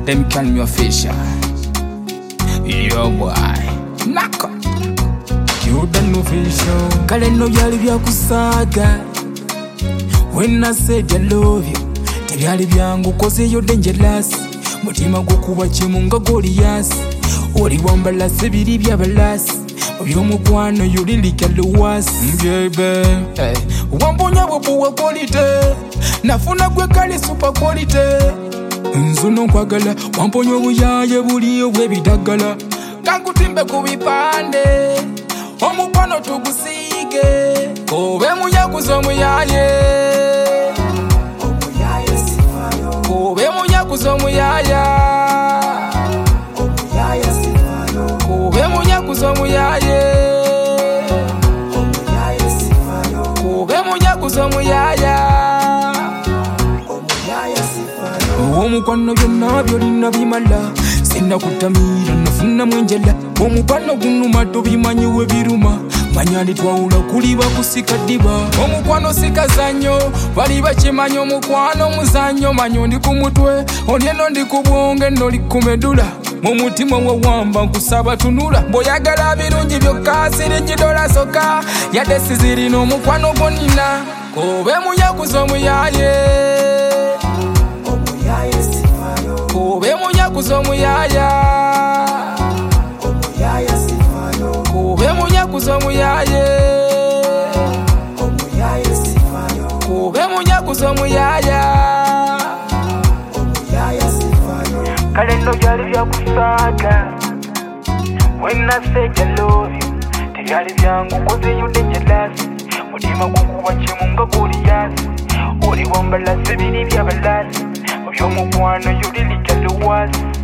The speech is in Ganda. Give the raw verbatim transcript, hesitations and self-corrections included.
them call me official. Yo boy, Nako. You done official. Kale no byali bya kusaga. When I said I love you, tebyali byangu koze yo dangerous. Mutima gukuba chimunga Goliath. Oli wambala sebiri bya balasi. Obyomukwano yuli kaluwas. Baby, hey. Wambonya bwo quality. Nafuna gwe kali super quality. Nzuno nkwagala wamponya obuyaye buli obwebidagala. Kankutimbe ku bipande omukwano tugusige kobe munyakuza omuyaye omuyaye sifayo kobe munyakuza omuyaya omuyaye sifayo kobe munyakuza omuyaye omuyaye sifayo kobe munyakuza omuyaya omukwano byonna byolina bimala sinna kutamira nafuna mwenjala omukwano gunuma tobimanyiwe biruma manya nitwawula kuli bakusika ddiba omukwano sikazanyo bali bakimanyi omukwano muzanyo manyo ndi ku mutwe olyeno ndi ku bwonge nno likumedula mu mutima wawamba nkusaba tunula bw'oyagala birungi byokka siringidola soka yadde sizirina omukwano gonina kobe munyakuza omuyaye kobe munyakuza omuyaya omuyaya sifayo kobe munyakuza omuyaye omuyaya sifayo kobe munyakuza omuyaya omuyaya sifayo kale nno byali byakusaga when I said I love you tebyali byangu koze you dangerous mutima gukuba chimunga Goliath oli wambala sebiri bya balasi Yomukwano yuli likaluwas